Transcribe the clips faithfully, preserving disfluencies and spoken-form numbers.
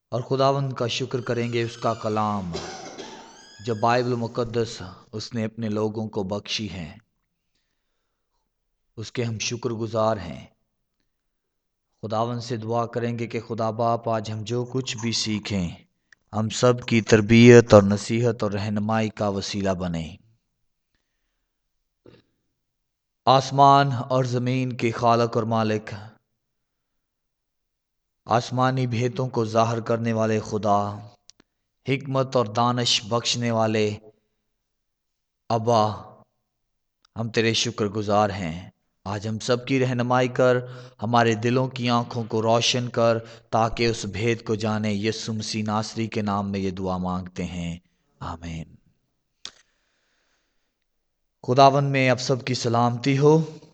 اور خداوند کا شکر کریں گے اس کا کلام جو بائبل مقدس اس نے اپنے لوگوں کو بخشی ہے، اس کے ہم شکر گزار ہیں۔ خداوند سے دعا کریں گے کہ خدا باپ آج ہم جو کچھ بھی سیکھیں ہم سب کی تربیت اور نصیحت اور رہنمائی کا وسیلہ بنیں۔ آسمان اور زمین کے خالق اور مالک، آسمانی بھیتوں کو ظاہر کرنے والے خدا، حکمت اور دانش بخشنے والے ابا، ہم تیرے شکر گزار ہیں۔ آج ہم سب کی رہنمائی کر، ہمارے دلوں کی آنکھوں کو روشن کر تاکہ اس بھید کو جانے۔ یسوع مسیح ناصری کے نام میں یہ دعا مانگتے ہیں، آمین۔ خداوند میں اب سب کی سلامتی ہو۔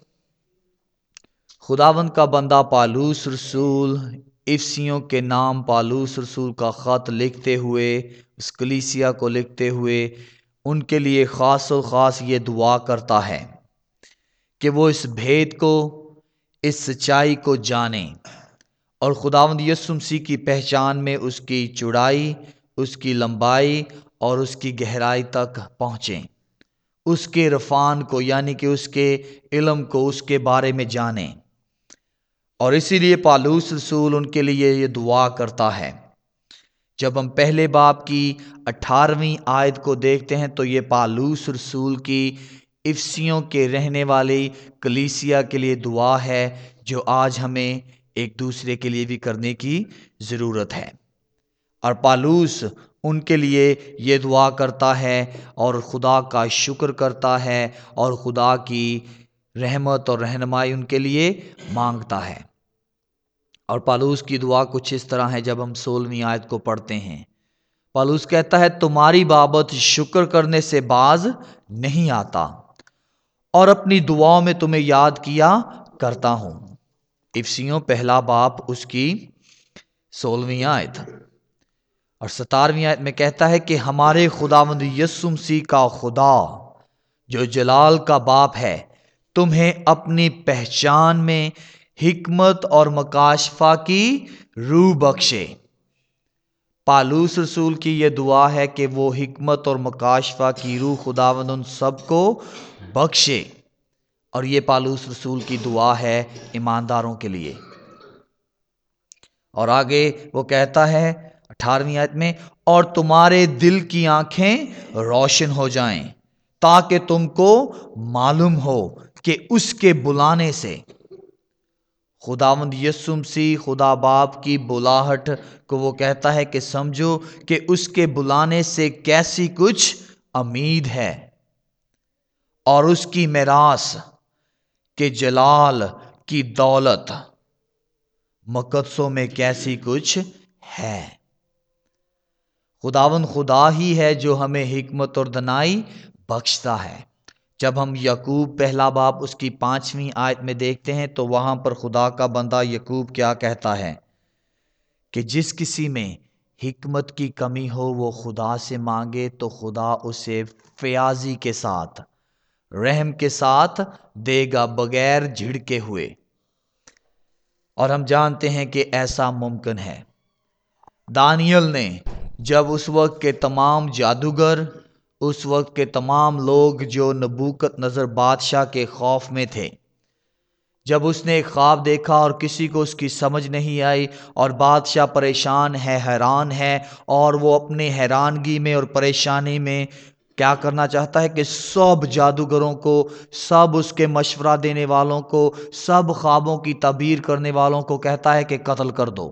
خداوند کا بندہ پالوس رسول افسیوں کے نام پالوس رسول کا خط لکھتے ہوئے، اس کلیسیا کو لکھتے ہوئے ان کے لیے خاص و خاص یہ دعا کرتا ہے کہ وہ اس بھید کو، اس سچائی کو جانیں اور خداوند یسوع مسیح کی پہچان میں اس کی چوڑائی، اس کی لمبائی اور اس کی گہرائی تک پہنچیں، اس کے عرفان کو یعنی کہ اس کے علم کو، اس کے بارے میں جانیں۔ اور اسی لیے پالوس رسول ان کے لیے یہ دعا کرتا ہے۔ جب ہم پہلے باب کی اٹھارہویں آیت کو دیکھتے ہیں تو یہ پالوس رسول کی افسیوں کے رہنے والی کلیسیا کے لیے دعا ہے جو آج ہمیں ایک دوسرے کے لیے بھی کرنے کی ضرورت ہے۔ اور پالوس ان کے لیے یہ دعا کرتا ہے اور خدا کا شکر کرتا ہے اور خدا کی رحمت اور رہنمائی ان کے لیے مانگتا ہے۔ اور پالوس کی دعا کچھ اس طرح ہے۔ جب ہم سولہویں آیت کو پڑھتے ہیں، پالوس کہتا ہے، تمہاری بابت شکر کرنے سے باز نہیں آتا اور اپنی دعاؤں میں تمہیں یاد کیا کرتا ہوں۔ افسیوں پہلا باب اس کی سولہویں آیت اور ستارویں آیت میں کہتا ہے کہ ہمارے خداوند یسوع مسیح کا خدا جو جلال کا باپ ہے تمہیں اپنی پہچان میں حکمت اور مکاشفہ کی روح بخشے۔ پالوس رسول کی یہ دعا ہے کہ وہ حکمت اور مکاشفہ کی روح خداوند ان سب کو بخشے، اور یہ پالوس رسول کی دعا ہے ایمانداروں کے لیے۔ اور آگے وہ کہتا ہے اٹھارہویں آیت میں، اور تمہارے دل کی آنکھیں روشن ہو جائیں تاکہ تم کو معلوم ہو کہ اس کے بلانے سے، خداوند یسوع مسیح خدا باپ کی بلاہٹ کو وہ کہتا ہے کہ سمجھو کہ اس کے بلانے سے کیسی کچھ امید ہے، اور اس کی میراث کے جلال کی دولت مقدسوں میں کیسی کچھ ہے۔ خداوند خدا ہی ہے جو ہمیں حکمت اور دانائی بخشتا ہے۔ جب ہم یعقوب پہلا باب اس کی پانچویں آیت میں دیکھتے ہیں تو وہاں پر خدا کا بندہ یعقوب کیا کہتا ہے کہ جس کسی میں حکمت کی کمی ہو وہ خدا سے مانگے تو خدا اسے فیاضی کے ساتھ، رحم کے ساتھ دے گا، بغیر جھڑکے ہوئے۔ اور ہم جانتے ہیں کہ ایسا ممکن ہے۔ دانیل نے جب اس وقت کے تمام جادوگر، اس وقت کے تمام لوگ جو نبوکت نظر بادشاہ کے خوف میں تھے، جب اس نے ایک خواب دیکھا اور کسی کو اس کی سمجھ نہیں آئی اور بادشاہ پریشان ہے، حیران ہے، اور وہ اپنے حیرانگی میں اور پریشانی میں کیا کرنا چاہتا ہے کہ سب جادوگروں کو، سب اس کے مشورہ دینے والوں کو، سب خوابوں کی تعبیر کرنے والوں کو کہتا ہے کہ قتل کر دو۔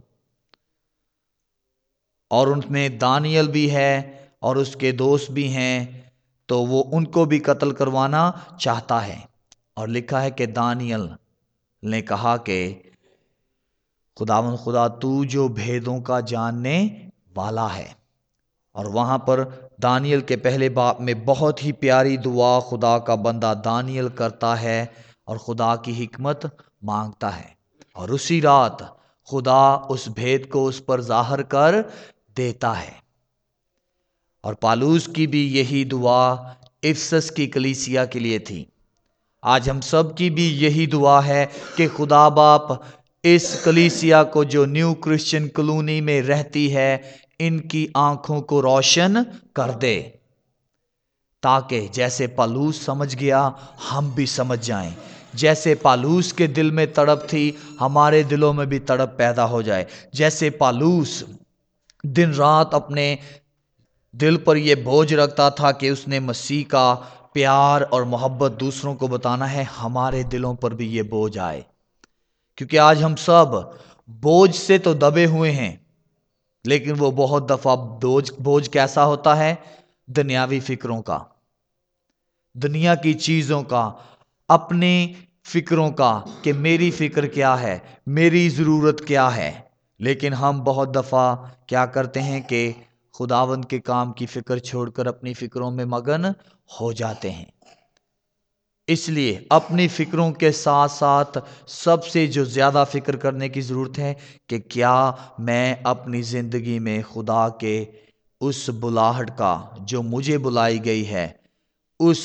اور ان میں دانیل بھی ہے اور اس کے دوست بھی ہیں، تو وہ ان کو بھی قتل کروانا چاہتا ہے۔ اور لکھا ہے کہ دانیل نے کہا کہ خداوند خدا تو جو بھیدوں کا جاننے والا ہے۔ اور وہاں پر دانیل کے پہلے باب میں بہت ہی پیاری دعا خدا کا بندہ دانیل کرتا ہے اور خدا کی حکمت مانگتا ہے، اور اسی رات خدا اس بھید کو اس پر ظاہر کر دیتا ہے۔ اور پالوس کی بھی یہی دعا افسس کی کلیسیا کے لیے تھی۔ آج ہم سب کی بھی یہی دعا ہے کہ خدا باپ اس کلیسیا کو جو نیو کرسچن کلونی میں رہتی ہے ان کی آنکھوں کو روشن کر دے، تاکہ جیسے پالوس سمجھ گیا ہم بھی سمجھ جائیں، جیسے پالوس کے دل میں تڑپ تھی ہمارے دلوں میں بھی تڑپ پیدا ہو جائے، جیسے پالوس دن رات اپنے دل پر یہ بوجھ رکھتا تھا کہ اس نے مسیح کا پیار اور محبت دوسروں کو بتانا ہے، ہمارے دلوں پر بھی یہ بوجھ آئے، کیونکہ آج ہم سب بوجھ سے تو دبے ہوئے ہیں، لیکن وہ بہت دفعہ بوجھ بوجھ کیسا ہوتا ہے؟ دنیاوی فکروں کا، دنیا کی چیزوں کا، اپنے فکروں کا، کہ میری فکر کیا ہے، میری ضرورت کیا ہے۔ لیکن ہم بہت دفعہ کیا کرتے ہیں کہ خداوند کے کام کی فکر چھوڑ کر اپنی فکروں میں مگن ہو جاتے ہیں۔ اس لیے اپنی فکروں کے ساتھ ساتھ سب سے جو زیادہ فکر کرنے کی ضرورت ہے کہ کیا میں اپنی زندگی میں خدا کے اس بلاہٹ کا جو مجھے بلائی گئی ہے، اس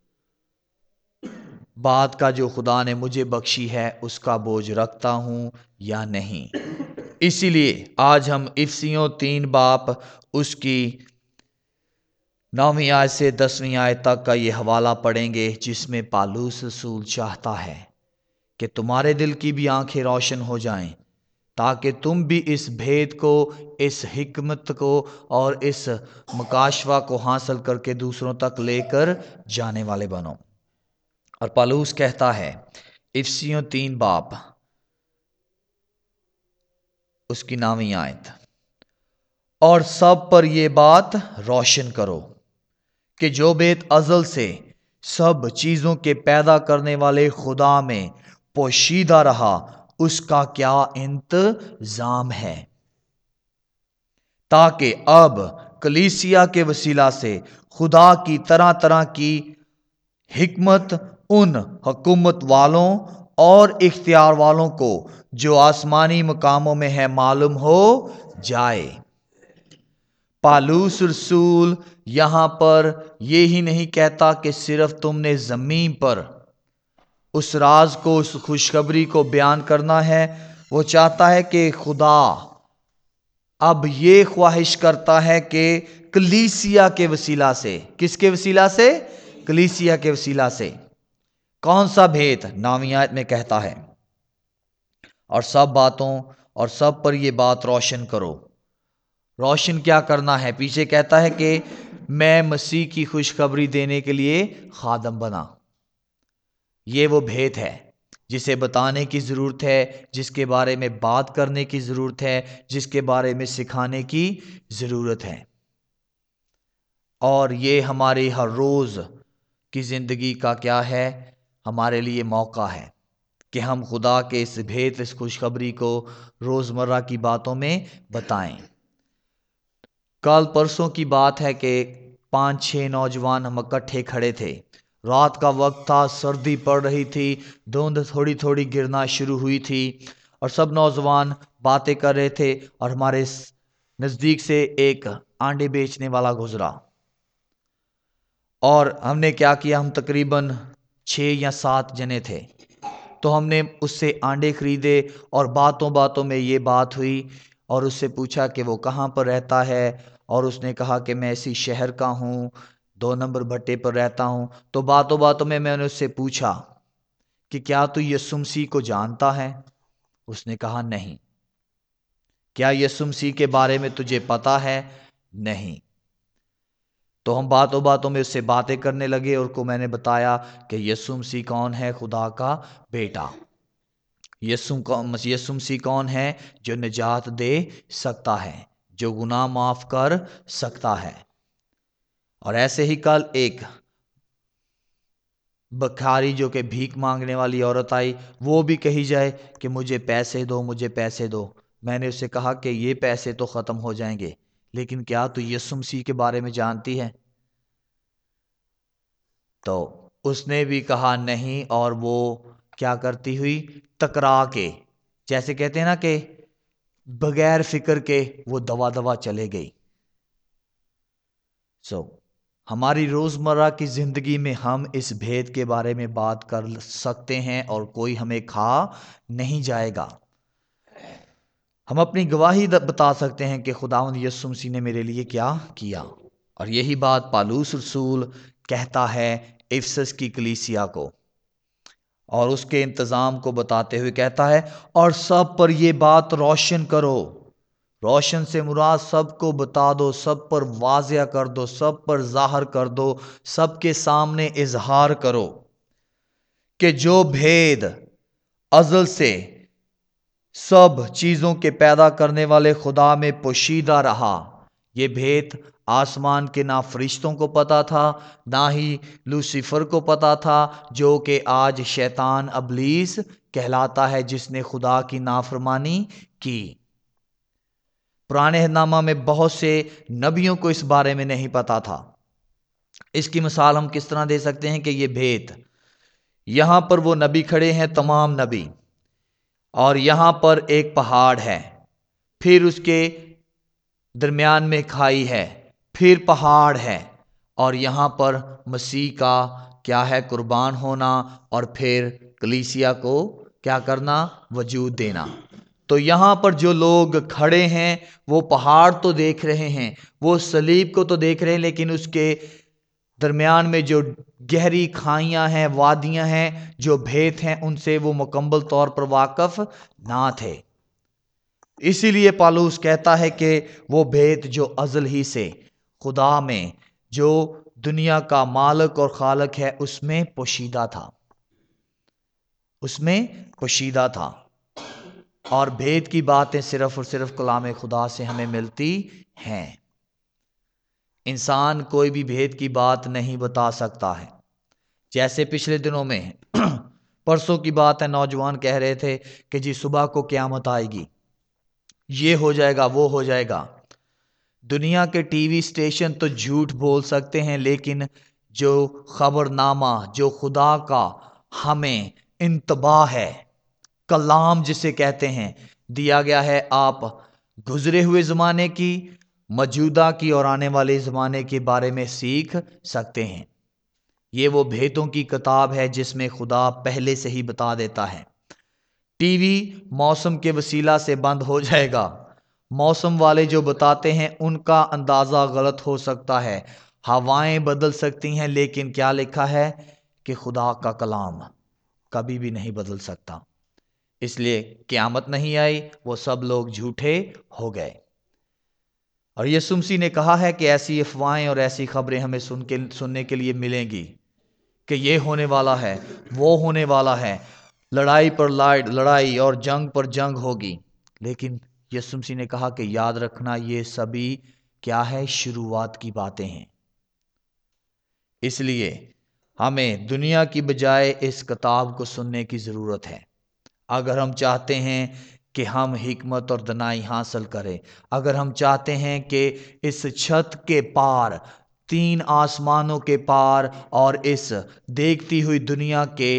بات کا جو خدا نے مجھے بخشی ہے، اس کا بوجھ رکھتا ہوں یا نہیں۔ اسی لیے آج ہم افسیوں تین باپ اس کی نویں آیت سے دسویں آیت تک کا یہ حوالہ پڑھیں گے، جس میں پالوس رسول چاہتا ہے کہ تمہارے دل کی بھی آنکھیں روشن ہو جائیں، تاکہ تم بھی اس بھید کو، اس حکمت کو اور اس مکاشفہ کو حاصل کر کے دوسروں تک لے کر جانے والے بنو۔ اور پالوس کہتا ہے افسیوں تین باپ اس کی نویں آیت، اور سب پر یہ بات روشن کرو کہ جو بیت ازل سے سب چیزوں کے پیدا کرنے والے خدا میں پوشیدہ رہا، اس کا کیا انتظام ہے، تاکہ اب کلیسیا کے وسیلہ سے خدا کی طرح طرح کی حکمت ان حکومت والوں اور اختیار والوں کو جو آسمانی مقاموں میں ہے معلوم ہو جائے۔ پالوس رسول یہاں پر یہی نہیں کہتا کہ صرف تم نے زمین پر اس راز کو، اس خوشخبری کو بیان کرنا ہے، وہ چاہتا ہے کہ خدا اب یہ خواہش کرتا ہے کہ کلیسیا کے وسیلہ سے، کس کے وسیلہ سے؟ کلیسیا کے وسیلہ سے۔ کون سا بھید؟ نویں آیت میں کہتا ہے اور سب باتوں اور سب پر یہ بات روشن کرو۔ روشن کیا کرنا ہے؟ پیچھے کہتا ہے کہ میں مسیح کی خوشخبری دینے کے لیے خادم بنا۔ یہ وہ بھید ہے جسے بتانے کی ضرورت ہے، جس کے بارے میں بات کرنے کی ضرورت ہے، جس کے بارے میں سکھانے کی ضرورت ہے۔ اور یہ ہماری ہر روز کی زندگی کا کیا ہے؟ ہمارے لیے موقع ہے کہ ہم خدا کے اس بھید، اس خوشخبری کو روزمرہ کی باتوں میں بتائیں۔ کل پرسوں کی بات ہے کہ پانچ چھ نوجوان ہم اکٹھے کھڑے تھے، رات کا وقت تھا، سردی پڑ رہی تھی، دھند تھوڑی تھوڑی گرنا شروع ہوئی تھی، اور سب نوجوان باتیں کر رہے تھے، اور ہمارے نزدیک سے ایک آنڈے بیچنے والا گزرا، اور ہم نے کیا کیا، ہم تقریباً چھ یا سات جنے تھے، تو ہم نے اس سے آنڈے خریدے، اور باتوں باتوں میں یہ بات ہوئی، اور اس سے پوچھا کہ وہ کہاں پر رہتا ہے، اور اس نے کہا کہ میں اسی شہر کا ہوں، دو نمبر بھٹے پر رہتا ہوں۔ تو باتوں باتوں میں میں نے اس سے پوچھا کہ کیا تو یسوع مسیح کو جانتا ہے؟ اس نے کہا نہیں۔ کیا یسوع مسیح کے بارے میں تجھے پتا ہے؟ نہیں۔ تو ہم باتوں باتوں میں اس سے باتیں کرنے لگے، اور کو میں نے بتایا کہ یسوع مسیح کون ہے؟ خدا کا بیٹا۔ یسوع یسوع مسیح کون ہے؟ جو نجات دے سکتا ہے، جو گناہ معاف کر سکتا ہے۔ اور ایسے ہی کل ایک بکھاری جو کہ بھیک مانگنے والی عورت آئی، وہ بھی کہی جائے کہ مجھے پیسے دو، مجھے پیسے دو۔ میں نے اسے کہا کہ یہ پیسے تو ختم ہو جائیں گے، لیکن کیا تو یسوع مسیح کے بارے میں جانتی ہے؟ تو اس نے بھی کہا نہیں، اور وہ کیا کرتی ہوئی؟ ٹکرا کے، جیسے کہتے ہیں نا کہ بغیر فکر کے وہ دوا دوا چلے گئی۔ سو so, ہماری روزمرہ کی زندگی میں ہم اس بھید کے بارے میں بات کر سکتے ہیں، اور کوئی ہمیں کھا نہیں جائے گا۔ ہم اپنی گواہی بتا سکتے ہیں کہ خداوند یسوع مسیح نے میرے لیے کیا کیا، اور یہی بات پالوس رسول کہتا ہے افسس کی کلیسیا کو، اور اس کے انتظام کو بتاتے ہوئے کہتا ہے اور سب پر یہ بات روشن کرو۔ روشن سے مراد سب کو بتا دو، سب پر واضح کر دو، سب پر ظاہر کر دو، سب کے سامنے اظہار کرو کہ جو بھید ازل سے سب چیزوں کے پیدا کرنے والے خدا میں پوشیدہ رہا، یہ بھید آسمان کے نہ فرشتوں کو پتا تھا، نہ ہی لوسیفر کو پتا تھا، جو کہ آج شیطان ابلیس کہلاتا ہے، جس نے خدا کی نافرمانی کی۔ پرانے نامہ میں بہت سے نبیوں کو اس بارے میں نہیں پتا تھا۔ اس کی مثال ہم کس طرح دے سکتے ہیں کہ یہ بھید، یہاں پر وہ نبی کھڑے ہیں، تمام نبی، اور یہاں پر ایک پہاڑ ہے، پھر اس کے درمیان میں کھائی ہے، پھر پہاڑ ہے، اور یہاں پر مسیح کا کیا ہے قربان ہونا، اور پھر کلیسیا کو کیا کرنا، وجود دینا۔ تو یہاں پر جو لوگ کھڑے ہیں وہ پہاڑ تو دیکھ رہے ہیں، وہ صلیب کو تو دیکھ رہے ہیں، لیکن اس کے درمیان میں جو گہری کھائیاں ہیں، وادیاں ہیں، جو بھید ہیں، ان سے وہ مکمل طور پر واقف نہ تھے۔ اسی لیے پالوس کہتا ہے کہ وہ بھید جو ازل ہی سے خدا میں، جو دنیا کا مالک اور خالق ہے، اس میں پوشیدہ تھا، اس میں پوشیدہ تھا۔ اور بھید کی باتیں صرف اور صرف کلام خدا سے ہمیں ملتی ہیں۔ انسان کوئی بھی بھید کی بات نہیں بتا سکتا ہے۔ جیسے پچھلے دنوں میں پرسوں کی بات ہے، نوجوان کہہ رہے تھے کہ جی صبح کو قیامت آئے گی، یہ ہو جائے گا، وہ ہو جائے گا۔ دنیا کے ٹی وی اسٹیشن تو جھوٹ بول سکتے ہیں، لیکن جو خبر نامہ، جو خدا کا ہمیں انتباہ ہے، کلام جسے کہتے ہیں، دیا گیا ہے، آپ گزرے ہوئے زمانے کی، موجودہ کی اور آنے والے زمانے کے بارے میں سیکھ سکتے ہیں۔ یہ وہ بھیدوں کی کتاب ہے جس میں خدا پہلے سے ہی بتا دیتا ہے۔ ٹی وی موسم کے وسیلہ سے بند ہو جائے گا، موسم والے جو بتاتے ہیں ان کا اندازہ غلط ہو سکتا ہے، ہوائیں بدل سکتی ہیں، لیکن کیا لکھا ہے کہ خدا کا کلام کبھی بھی نہیں بدل سکتا۔ اس لیے قیامت نہیں آئی، وہ سب لوگ جھوٹے ہو گئے۔ اور یسوع مسیح نے کہا ہے کہ ایسی افواہیں اور ایسی خبریں ہمیں سن کے سننے کے لیے ملیں گی کہ یہ ہونے والا ہے، وہ ہونے والا ہے، لڑائی پر لڑائی اور جنگ پر جنگ ہوگی۔ لیکن یسوع مسیح نے کہا کہ یاد رکھنا یہ سبھی کیا ہے، شروعات کی باتیں ہیں۔ اس لیے ہمیں دنیا کی بجائے اس کتاب کو سننے کی ضرورت ہے، اگر ہم چاہتے ہیں کہ ہم حکمت اور دانائی حاصل کریں، اگر ہم چاہتے ہیں کہ اس چھت کے پار، تین آسمانوں کے پار اور اس دیکھتی ہوئی دنیا کے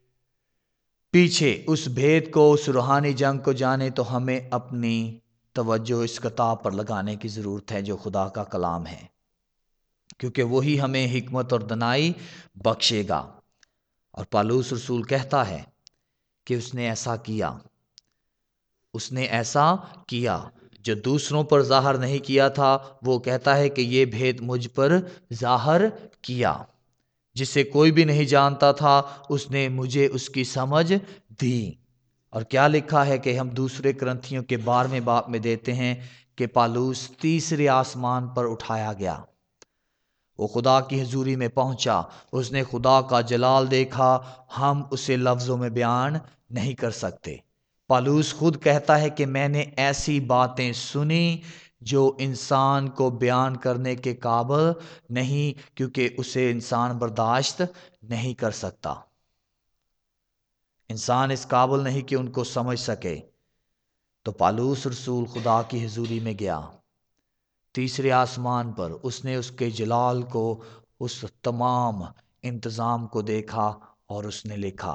پیچھے اس بھید کو، اس روحانی جنگ کو جانے، تو ہمیں اپنی توجہ اس کتاب پر لگانے کی ضرورت ہے جو خدا کا کلام ہے، کیونکہ وہی ہمیں حکمت اور دانائی بخشے گا۔ اور پالوس رسول کہتا ہے کہ اس نے ایسا کیا، اس نے ایسا کیا جو دوسروں پر ظاہر نہیں کیا تھا۔ وہ کہتا ہے کہ یہ بھید مجھ پر ظاہر کیا، جسے کوئی بھی نہیں جانتا تھا، اس نے مجھے اس کی سمجھ دی۔ اور کیا لکھا ہے کہ ہم دوسرے کرنتھیوں کے بارہویں باب میں دیتے ہیں کہ پالوس تیسرے آسمان پر اٹھایا گیا، وہ خدا کی حضوری میں پہنچا، اس نے خدا کا جلال دیکھا، ہم اسے لفظوں میں بیان نہیں کر سکتے۔ پالوس خود کہتا ہے کہ میں نے ایسی باتیں سنی جو انسان کو بیان کرنے کے قابل نہیں، کیونکہ اسے انسان برداشت نہیں کر سکتا۔ انسان اس قابل نہیں کہ ان کو سمجھ سکے۔ تو پالوس رسول خدا کی حضوری میں گیا، تیسرے آسمان پر، اس نے اس کے جلال کو، اس تمام انتظام کو دیکھا، اور اس نے لکھا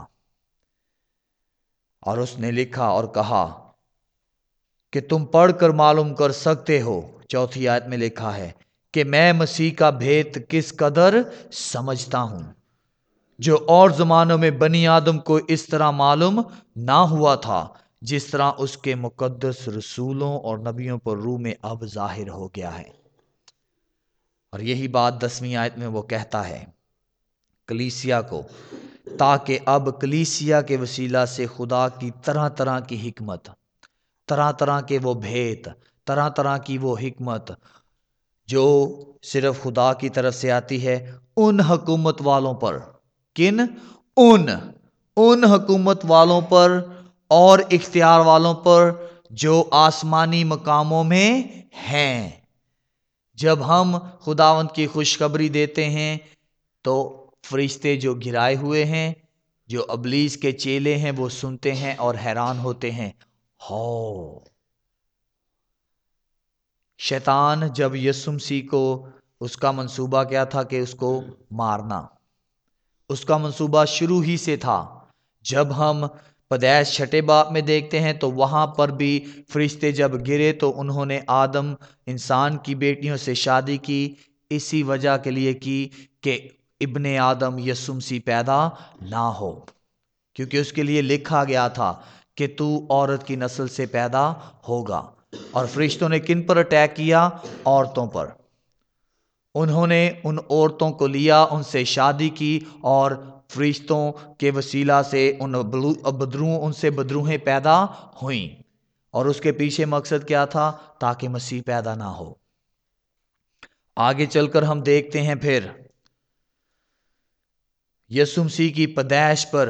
اور اس نے لکھا اور کہا کہ تم پڑھ کر معلوم کر سکتے ہو، چوتھی آیت میں لکھا ہے کہ میں مسیح کا بھید کس قدر سمجھتا ہوں، جو اور زمانوں میں بنی آدم کو اس طرح معلوم نہ ہوا تھا، جس طرح اس کے مقدس رسولوں اور نبیوں پر روح میں اب ظاہر ہو گیا ہے۔ اور یہی بات دسویں آیت میں وہ کہتا ہے کلیسیا کو، تاکہ اب کلیسیا کے وسیلہ سے خدا کی طرح طرح کی حکمت، طرح طرح کے وہ بھید، طرح طرح کی وہ حکمت جو صرف خدا کی طرف سے آتی ہے، ان حکومت والوں پر، کن؟ ان ان حکومت والوں پر اور اختیار والوں پر جو آسمانی مقاموں میں ہیں۔ جب ہم خداوند کی خوشخبری دیتے ہیں تو فرشتے جو گھرائے ہوئے ہیں، جو ابلیس کے چیلے ہیں، وہ سنتے ہیں اور حیران ہوتے ہیں۔ ہو شیطان جب یسوع مسیح کو، اس کا منصوبہ کیا تھا کہ اس کو مارنا، اس کا منصوبہ شروع ہی سے تھا۔ جب ہم پیدائش چھٹے باب میں دیکھتے ہیں تو وہاں پر بھی فرشتے جب گرے تو انہوں نے آدم انسان کی بیٹیوں سے شادی کی، اسی وجہ کے لیے کی کہ ابن آدم یسوع مسیح پیدا نہ ہو، کیونکہ اس کے لیے لکھا گیا تھا کہ تو عورت کی نسل سے پیدا ہوگا۔ اور فرشتوں نے کن پر اٹیک کیا؟ عورتوں پر۔ انہوں نے ان عورتوں کو لیا، ان سے شادی کی، اور فرشتوں کے وسیلہ سے ان بدروہوں ان سے بدروہیں پیدا ہوئیں۔ اور اس کے پیچھے مقصد کیا تھا؟ تاکہ مسیح پیدا نہ ہو۔ آگے چل کر ہم دیکھتے ہیں پھر یسوع مسیح کی پیدائش پر،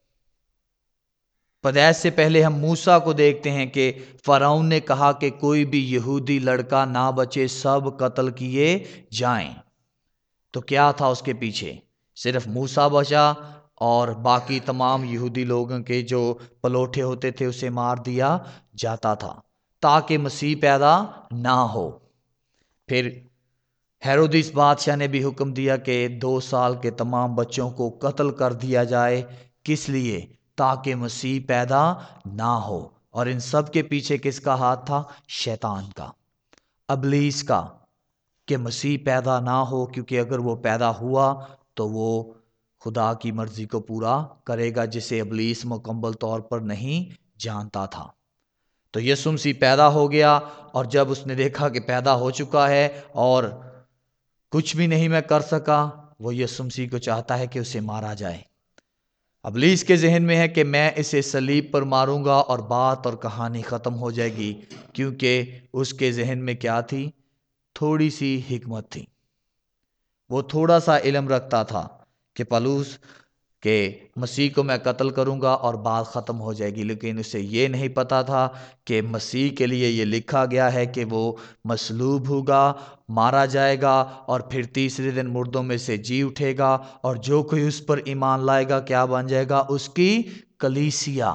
پیدائش سے پہلے ہم موسیٰ کو دیکھتے ہیں کہ فرعون نے کہا کہ کوئی بھی یہودی لڑکا نہ بچے، سب قتل کیے جائیں۔ تو کیا تھا اس کے پیچھے؟ صرف موسیٰ بچا اور باقی تمام یہودی لوگوں کے جو پلوٹے ہوتے تھے اسے مار دیا جاتا تھا تاکہ مسیح پیدا نہ ہو۔ پھر ہیرودیس بادشاہ نے بھی حکم دیا کہ دو سال کے تمام بچوں کو قتل کر دیا جائے۔ کس لیے؟ تاکہ مسیح پیدا نہ ہو۔ اور ان سب کے پیچھے کس کا ہاتھ تھا؟ شیطان کا، ابلیس کا، کہ مسیح پیدا نہ ہو، کیونکہ اگر وہ پیدا ہوا تو وہ خدا کی مرضی کو پورا کرے گا جسے ابلیس مکمل طور پر نہیں جانتا تھا۔ تو یسوع مسیح پیدا ہو گیا، اور جب اس نے دیکھا کہ پیدا ہو چکا ہے اور کچھ بھی نہیں میں کر سکا، وہ یسوع مسیح کو چاہتا ہے کہ اسے مارا جائے۔ ابلیس کے ذہن میں ہے کہ میں اسے صلیب پر ماروں گا اور بات اور کہانی ختم ہو جائے گی، کیونکہ اس کے ذہن میں کیا تھی؟ تھوڑی سی حکمت تھی۔ وہ تھوڑا سا علم رکھتا تھا کہ پالوس کہ مسیح کو میں قتل کروں گا اور بات ختم ہو جائے گی، لیکن اسے یہ نہیں پتا تھا کہ مسیح کے لیے یہ لکھا گیا ہے کہ وہ مصلوب ہوگا، مارا جائے گا، اور پھر تیسرے دن مردوں میں سے جی اٹھے گا، اور جو کوئی اس پر ایمان لائے گا کیا بن جائے گا؟ اس کی کلیسیا،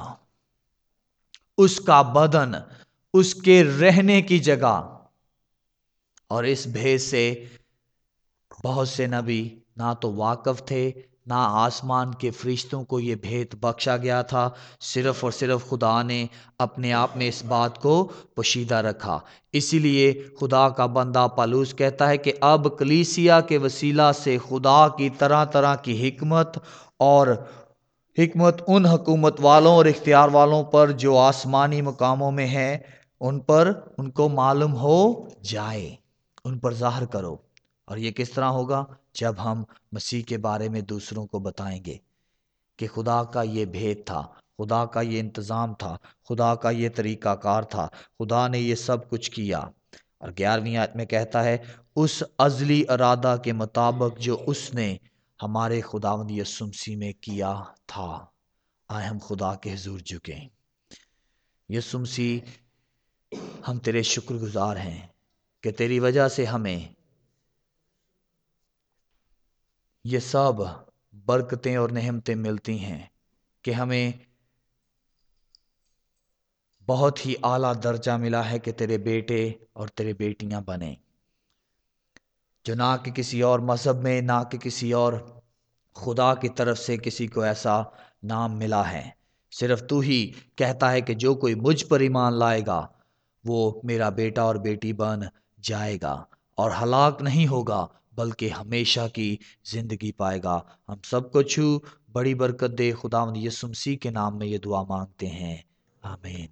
اس کا بدن، اس کے رہنے کی جگہ۔ اور اس بھید سے بہت سے نبی نہ تو واقف تھے، نہ آسمان کے فرشتوں کو یہ بھید بخشا گیا تھا۔ صرف اور صرف خدا نے اپنے آپ میں اس بات کو پوشیدہ رکھا۔ اسی لیے خدا کا بندہ پالوس کہتا ہے کہ اب کلیسیا کے وسیلہ سے خدا کی طرح طرح کی حکمت اور حکمت ان حکومت والوں اور اختیار والوں پر جو آسمانی مقاموں میں ہیں، ان پر ان کو معلوم ہو جائے، ان پر ظاہر کرو۔ اور یہ کس طرح ہوگا؟ جب ہم مسیح کے بارے میں دوسروں کو بتائیں گے کہ خدا کا یہ بھید تھا، خدا کا یہ انتظام تھا، خدا کا یہ طریقہ کار تھا، خدا نے یہ سب کچھ کیا۔ اور گیارہویں آیت میں کہتا ہے اس ازلی ارادہ کے مطابق جو اس نے ہمارے خداوند یسوع مسیح میں کیا تھا۔ آئے ہم خدا کے حضور جھکیں۔ یسوع مسیح، ہم تیرے شکر گزار ہیں کہ تیری وجہ سے ہمیں یہ سب برکتیں اور نعمتیں ملتی ہیں کہ ہمیں بہت ہی اعلیٰ درجہ ملا ہے کہ تیرے بیٹے اور تیرے بیٹیاں بنیں، جو نہ کہ کسی اور مذہب میں، نہ کہ کسی اور خدا کی طرف سے کسی کو ایسا نام ملا ہے۔ صرف تو ہی کہتا ہے کہ جو کوئی مجھ پر ایمان لائے گا وہ میرا بیٹا اور بیٹی بن جائے گا اور ہلاک نہیں ہوگا بلکہ ہمیشہ کی زندگی پائے گا۔ ہم سب کو چھو بڑی برکت دے، خداوند یسوع مسیح کے نام میں یہ دعا مانگتے ہیں، آمین.